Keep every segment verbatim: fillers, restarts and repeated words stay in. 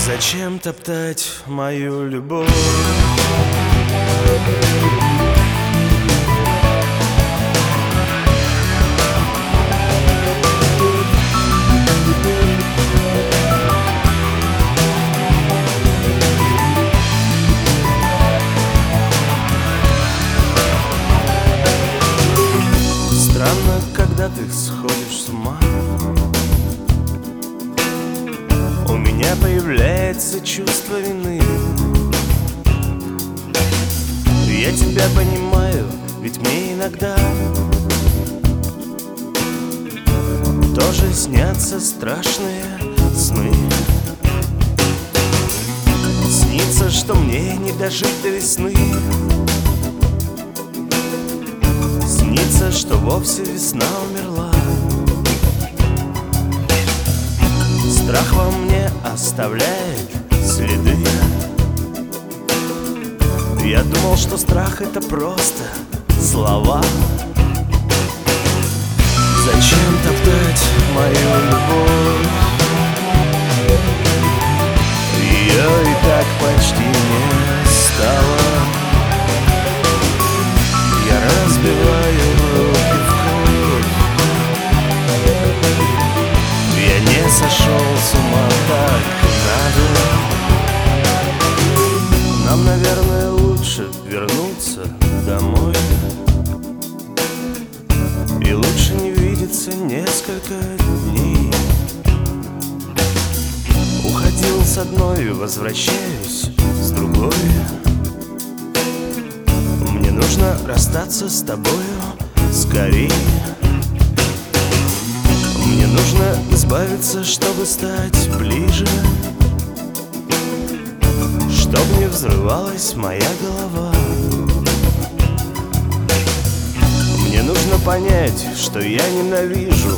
Зачем топтать мою любовь? Странно, когда ты сходишь с ума, у меня появляется чувство вины. Я тебя понимаю, ведь мне иногда тоже снятся страшные сны. Снится, что мне не дожить до весны. Снится, что вовсе весна умерла. Страх во мне оставляет следы. Я думал, что страх — это просто слова. Зачем топтать мою любовь? Ее и так почти не стало. Я разбиваю руки в кровь. Я не сошел с ума, так надо. Нам, наверное, лучше вернуться домой. И лучше не видеться несколько дней. Уходил с одной, возвращаюсь с другой. Мне нужно расстаться с тобою скорее. Мне нужно избавиться, чтобы стать ближе, чтобы не взрывалась моя голова. Мне нужно понять, что я ненавижу.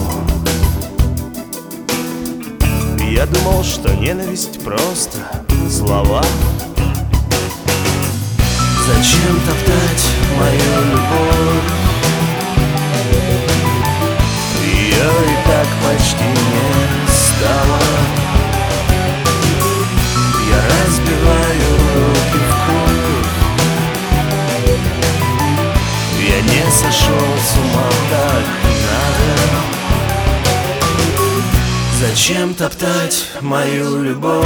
Я думал, что ненависть просто слова. Зачем топтать мою любовь? Ее и так почти не стало. Я разбиваю руки в кровь. Я не сошел с ума, так надо. Зачем топтать мою любовь?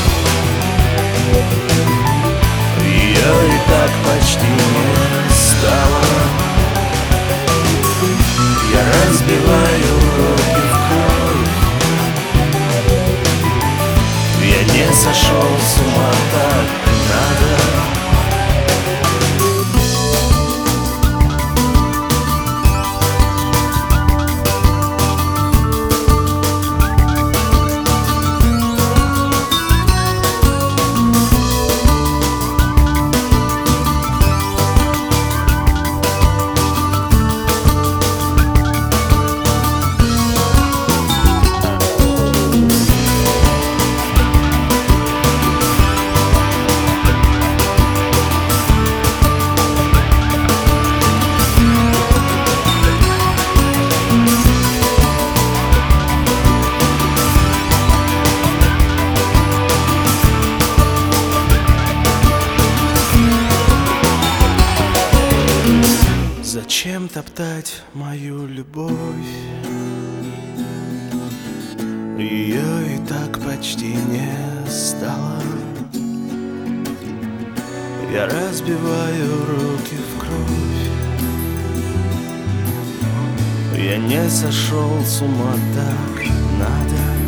Ее и так почти не стало. Я разбиваю руки в кровь. Я не сошел с ума, так надо. Зачем топтать мою любовь? Ее и так почти не стало. Я разбиваю руки в кровь. Я не сошел с ума, так надо.